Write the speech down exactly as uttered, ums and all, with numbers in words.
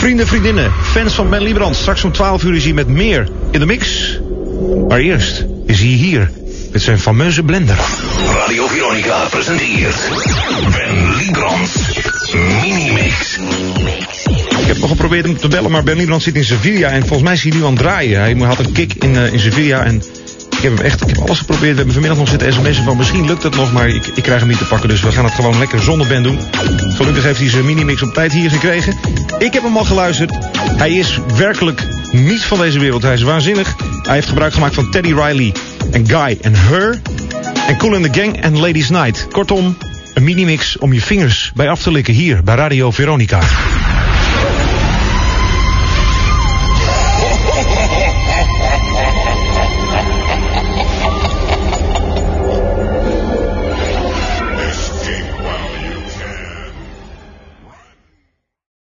Vrienden, vriendinnen, fans van Ben Liebrand. Straks om twaalf uur is hij met meer in de mix. Maar eerst is hij hier met zijn fameuze blender. Radio Veronica presenteert Ben Liebrand's Minimix. Ik heb nog geprobeerd hem te bellen, maar Ben Liebrand zit in Sevilla. En volgens mij is hij nu aan het draaien. Hij had een kick in, uh, in Sevilla. En ik heb hem echt, ik heb alles geprobeerd. We hebben vanmiddag nog zitten sms'en van misschien lukt het nog, maar ik, ik krijg hem niet te pakken. Dus we gaan het gewoon lekker zonder Ben doen. Gelukkig heeft hij zijn minimix op tijd hier gekregen. Ik heb hem al geluisterd. Hij is werkelijk niet van deze wereld. Hij is waanzinnig. Hij heeft gebruik gemaakt van Teddy Riley en Guy en Her. En Kool and the Gang en Ladies Night. Kortom, een minimix om je vingers bij af te likken hier bij Radio Veronica.